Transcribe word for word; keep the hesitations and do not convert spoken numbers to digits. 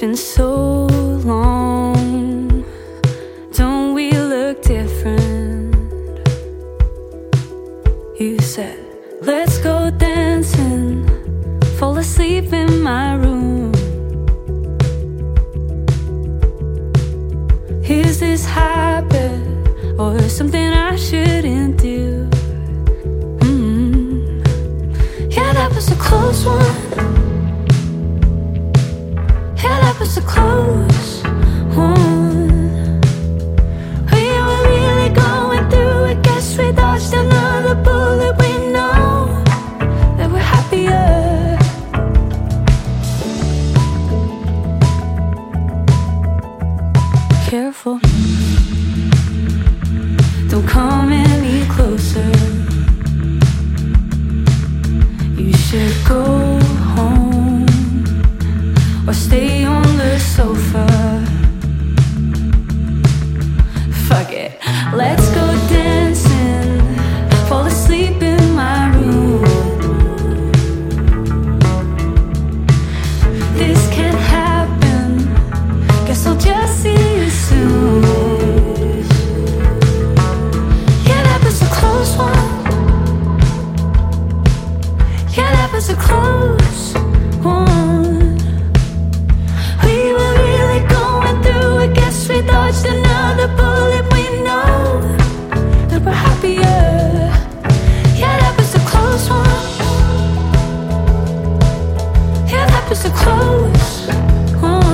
been so long. Don't we look different? You said, let's go dancing, fall asleep in my room. Is this habit or something I shouldn't do? Mm-hmm. Yeah, that was a close one. Yeah, that was a close one. We were really going through it. Guess we dodged another bullet. We know that we're happier. Careful, don't come any closer. You should go home or stay on the sofa. Fuck it, let's go dancing, fall asleep in my room. This can't happen, guess I'll just see you soon. Yeah, that was a close one. Yeah, that was a close one. We were really going through it. Guess we dodged another bullet. We know that we're happier. Yeah, that was a close one. Yeah, that was a close one.